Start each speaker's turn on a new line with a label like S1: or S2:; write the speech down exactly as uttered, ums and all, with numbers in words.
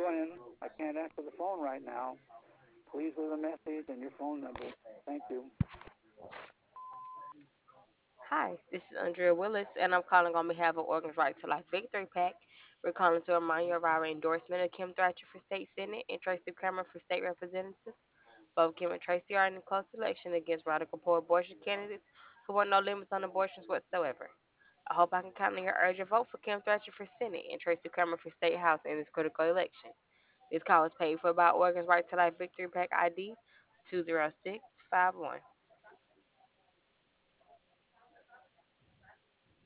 S1: in. I can't answer the phone right now. Please leave a message and your phone number. Thank you.
S2: Hi, this is Andrea Willis, and I'm calling on behalf of Organs Right to Life Victory PAC. We're calling to remind you of our endorsement of Kim Thrasher for state senate and Tracy Cameron for state representative. Both Kim and Tracy are in a close election against radical pro-abortion candidates who want no limits on abortions whatsoever. I hope I can count on your urgent vote for Kim Thrasher for Senate and Tracy Cameron for State House in this critical election. This call is paid for by Organs Right to Life Victory PAC I D two zero six five one.